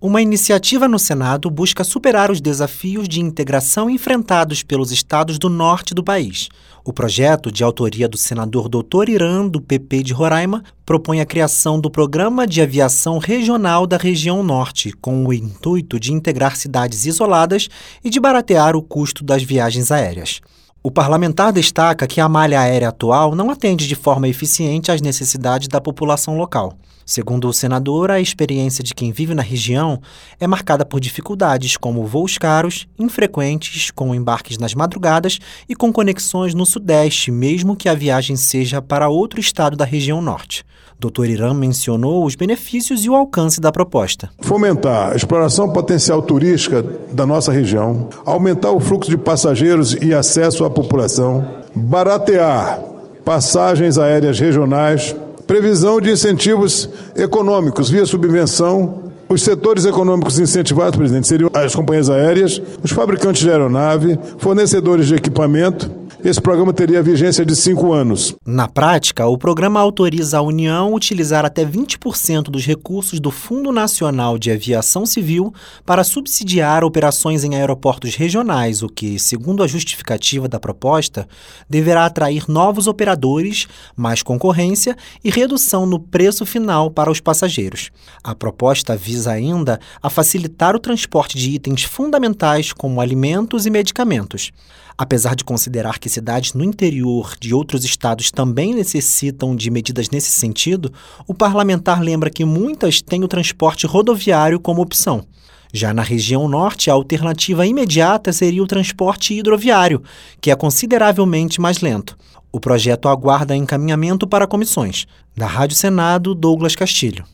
Uma iniciativa no Senado busca superar os desafios de integração enfrentados pelos estados do norte do país. O projeto, de autoria do senador Dr. Irã, do PP de Roraima, propõe a criação do Programa de Aviação Regional da Região Norte, com o intuito de integrar cidades isoladas e de baratear o custo das viagens aéreas. O parlamentar destaca que a malha aérea atual não atende de forma eficiente às necessidades da população local. Segundo o senador, a experiência de quem vive na região é marcada por dificuldades como voos caros, infrequentes, com embarques nas madrugadas e com conexões no Sudeste, mesmo que a viagem seja para outro estado da região Norte. Dr. Irã mencionou os benefícios e o alcance da proposta. Fomentar a exploração potencial turística da nossa região, aumentar o fluxo de passageiros e acesso à população, baratear passagens aéreas regionais, previsão de incentivos econômicos via subvenção. Os setores econômicos incentivados, presidente, seriam as companhias aéreas, os fabricantes de aeronave, fornecedores de equipamento. Esse programa teria vigência de 5 anos. Na prática, o programa autoriza a União a utilizar até 20% dos recursos do Fundo Nacional de Aviação Civil para subsidiar operações em aeroportos regionais, o que, segundo a justificativa da proposta, deverá atrair novos operadores, mais concorrência e redução no preço final para os passageiros. A proposta visa ainda a facilitar o transporte de itens fundamentais como alimentos e medicamentos. Apesar de considerar que cidades no interior de outros estados também necessitam de medidas nesse sentido, o parlamentar lembra que muitas têm o transporte rodoviário como opção. Já na região norte, a alternativa imediata seria o transporte hidroviário, que é consideravelmente mais lento. O projeto aguarda encaminhamento para comissões. Da Rádio Senado, Douglas Castilho.